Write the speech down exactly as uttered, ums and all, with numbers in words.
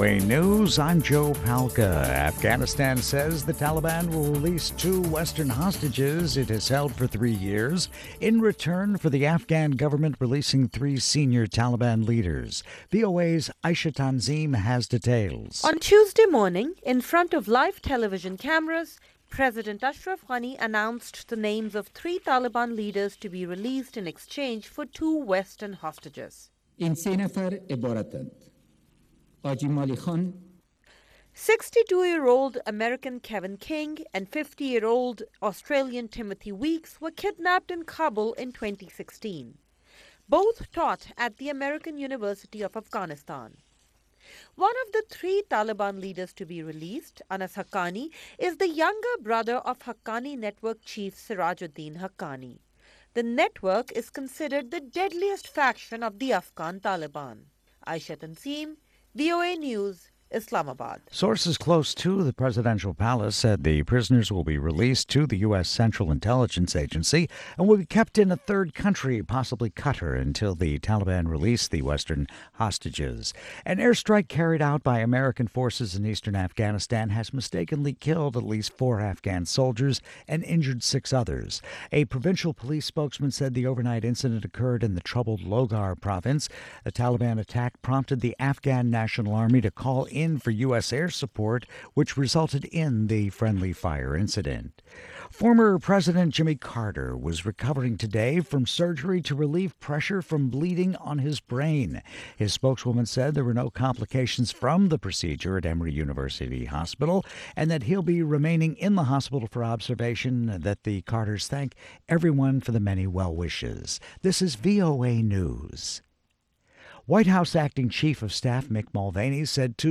O A News, I'm Joe Palca. Afghanistan says the Taliban will release two Western hostages it has held for three years in return for the Afghan government releasing three senior Taliban leaders. V O A's Aisha Tanzim has details. On Tuesday morning, in front of live television cameras, President Ashraf Ghani announced the names of three Taliban leaders to be released in exchange for two Western hostages. این سه نفر عبارتند. حاجی مالی خان sixty-two-year-old American Kevin King and fifty-year-old Australian Timothy Weeks were kidnapped in Kabul in twenty sixteen. Both taught at the American University of Afghanistan. One of the three Taliban leaders to be released, Anas Haqqani, is the younger brother of Haqqani network chief Sirajuddin Haqqani. The network is considered the deadliest faction of the Afghan Taliban. Aisha Tanzim, V O A News, Islamabad. Sources close to the presidential palace said the prisoners will be released to the U S. Central Intelligence Agency and will be kept in a third country, possibly Qatar, until the Taliban release the Western hostages. An airstrike carried out by American forces in eastern Afghanistan has mistakenly killed at least four Afghan soldiers and injured six others. A provincial police spokesman said the overnight incident occurred in the troubled Logar province. The Taliban attack prompted the Afghan National Army to call in for U S air support, which resulted in the friendly fire incident. Former President Jimmy Carter was recovering today from surgery to relieve pressure from bleeding on his brain. His spokeswoman said there were no complications from the procedure at Emory University Hospital and that he'll be remaining in the hospital for observation, that the Carters thank everyone for the many well wishes. This is V O A News. White House Acting Chief of Staff Mick Mulvaney said